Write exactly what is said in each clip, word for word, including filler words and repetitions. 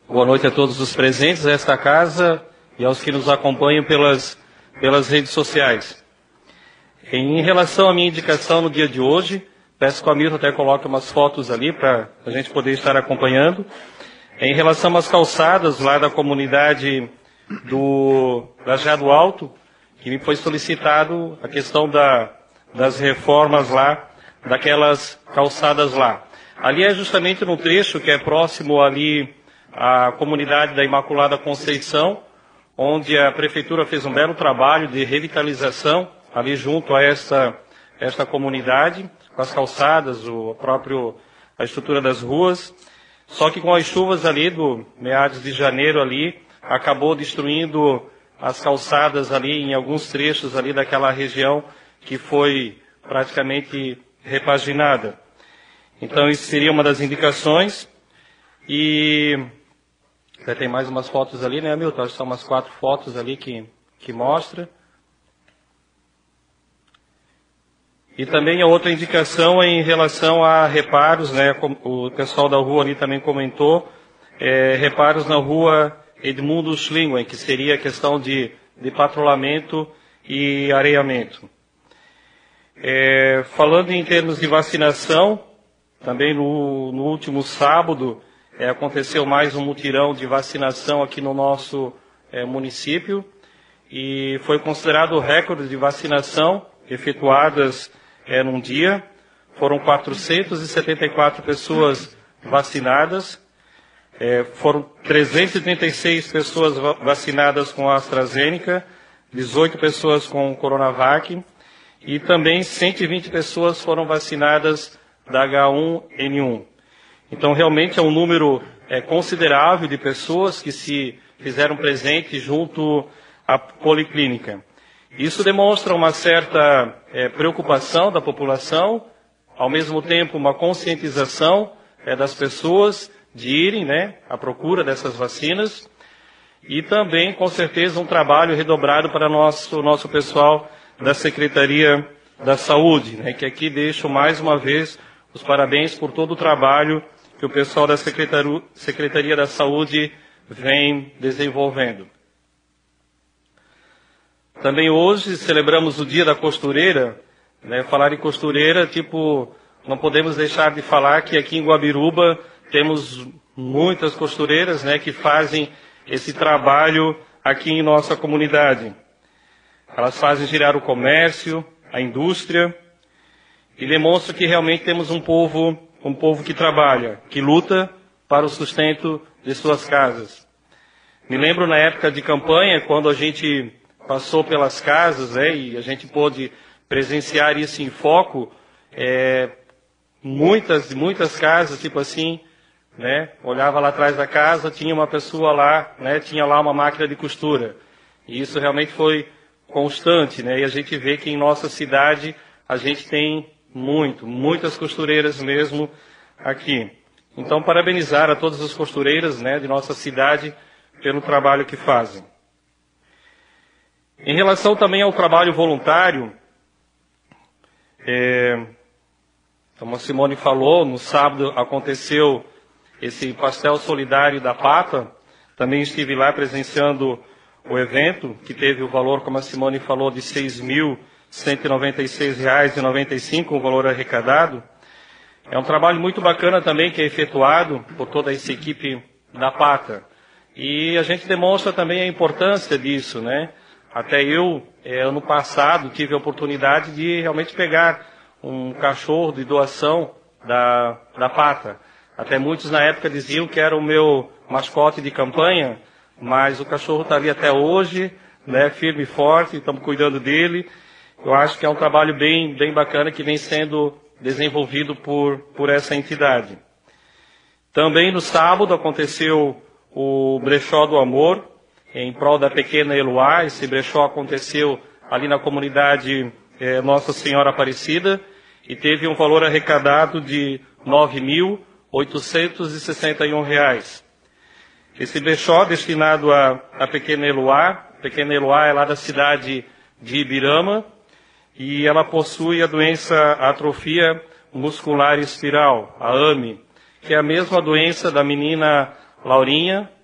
Boa noite a todos os presentes desta casa e aos que nos acompanham pelas, pelas redes sociais. Em relação à minha indicação no dia de hoje, peço que o Hamilton até coloque umas fotos ali para a gente poder estar acompanhando. Em relação às calçadas lá da comunidade do Lajeado Alto, que me foi solicitado a questão da, das reformas lá, daquelas calçadas lá. Ali é justamente no trecho que é próximo ali à comunidade da Imaculada Conceição, onde a Prefeitura fez um belo trabalho de revitalização ali junto a esta, esta comunidade, com as calçadas, o próprio, a estrutura das ruas. Só que com as chuvas ali do meados de janeiro ali, acabou destruindo as calçadas ali em alguns trechos ali daquela região que foi praticamente repaginada. Então isso seria uma das indicações. E já tem mais umas fotos ali, né, Hamilton? Acho que são umas quatro fotos ali que, que mostra. E também a outra indicação é em relação a reparos, né, o pessoal da rua ali também comentou, é, reparos na rua Edmundo Schlingwen, que seria a questão de, de patrulhamento e areamento. É, falando em termos de vacinação, também no, no último sábado é, aconteceu mais um mutirão de vacinação aqui no nosso é, município e foi considerado o recorde de vacinação efetuadas é, num dia. Foram quatrocentas e setenta e quatro pessoas vacinadas, é, foram trezentas e trinta e seis pessoas vacinadas com a AstraZeneca, dezoito pessoas com Coronavac e também cento e vinte pessoas foram vacinadas da agá um ene um. Então, realmente é um número é, considerável de pessoas que se fizeram presente junto à policlínica. Isso demonstra uma certa é, preocupação da população, ao mesmo tempo uma conscientização é, das pessoas de irem, né, à procura dessas vacinas e também, com certeza, um trabalho redobrado para nosso nosso pessoal da Secretaria da Saúde, né, que aqui deixo mais uma vez os parabéns por todo o trabalho que o pessoal da Secretaria, Secretaria da Saúde vem desenvolvendo. Também hoje celebramos o Dia da Costureira, né, falar em costureira, tipo, não podemos deixar de falar que aqui em Guabiruba temos muitas costureiras, né, que fazem esse trabalho aqui em nossa comunidade. Elas fazem girar o comércio, a indústria, e demonstram que realmente temos um povo, um povo que trabalha, que luta para o sustento de suas casas. Me lembro na época de campanha, quando a gente passou pelas casas, né, e a gente pôde presenciar isso em foco, é, muitas, muitas casas, tipo assim, né, olhava lá atrás da casa, tinha uma pessoa lá, né, tinha lá uma máquina de costura. E isso realmente foi constante, né, e a gente vê que em nossa cidade a gente tem muito, muitas costureiras mesmo aqui. Então, parabenizar a todas as costureiras, né, de nossa cidade pelo trabalho que fazem. Em relação também ao trabalho voluntário, é, como a Simone falou, no sábado aconteceu esse pastel solidário da Pata. Também estive lá presenciando o evento, que teve o valor, como a Simone falou, de seis mil cento e noventa e seis reais e noventa e cinco centavos, o valor arrecadado. É um trabalho muito bacana também que é efetuado por toda essa equipe da Pata. E a gente demonstra também a importância disso, né? Até eu, é, ano passado, tive a oportunidade de realmente pegar um cachorro de doação da, da Pata. Até muitos na época diziam que era o meu mascote de campanha, mas o cachorro está ali até hoje, né, firme e forte, estamos cuidando dele. Eu acho que é um trabalho bem, bem bacana que vem sendo desenvolvido por, por essa entidade. Também no sábado aconteceu o Brechó do Amor, em prol da pequena Eloá. Esse brechó aconteceu ali na comunidade eh, Nossa Senhora Aparecida e teve um valor arrecadado de nove mil oitocentos e sessenta e um reais. Esse brechó destinado à, à pequena Eloá, a pequena Eloá é lá da cidade de Ibirama, e ela possui a doença atrofia muscular espiral, a A M E, que é a mesma doença da menina Laurinha,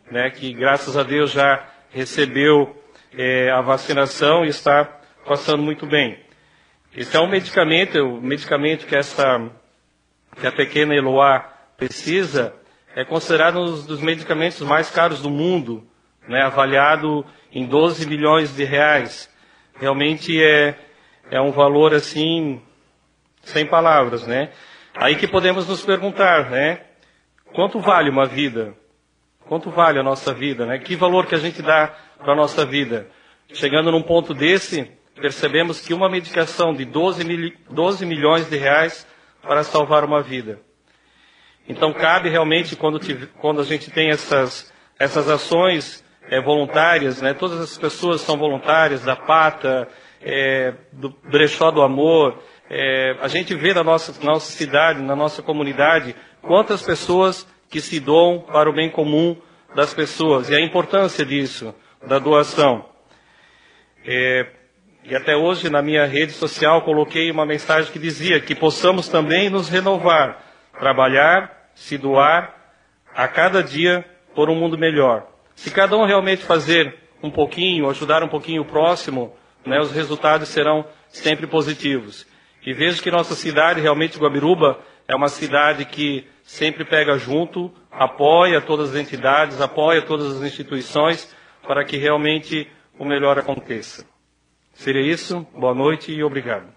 né, que graças a Deus já recebeu é, a vacinação e está passando muito bem. Esse é um medicamento, o medicamento que, essa, que a pequena Eloá precisa, é considerado um dos medicamentos mais caros do mundo, né, avaliado em doze milhões de reais. Realmente é, é um valor assim, sem palavras, né? Aí que podemos nos perguntar, né? Quanto vale uma vida? Quanto vale a nossa vida, né? Que valor que a gente dá para a nossa vida? Chegando num ponto desse, percebemos que uma medicação de doze milhões de reais para salvar uma vida. Então cabe realmente, quando, quando a gente tem essas, essas ações é, voluntárias, né? Todas as pessoas são voluntárias, da Pata, é, do Brechó do Amor, é, a gente vê na nossa, na nossa cidade, na nossa comunidade, quantas pessoas que se doam para o bem comum das pessoas, e a importância disso, da doação. É, e até hoje, na minha rede social, coloquei uma mensagem que dizia que possamos também nos renovar, trabalhar, se doar, a cada dia por um mundo melhor. Se cada um realmente fazer um pouquinho, ajudar um pouquinho o próximo, né, os resultados serão sempre positivos. E vejo que nossa cidade, realmente Guabiruba, é uma cidade que sempre pega junto, apoia todas as entidades, apoia todas as instituições, para que realmente o melhor aconteça. Seria isso, boa noite e obrigado.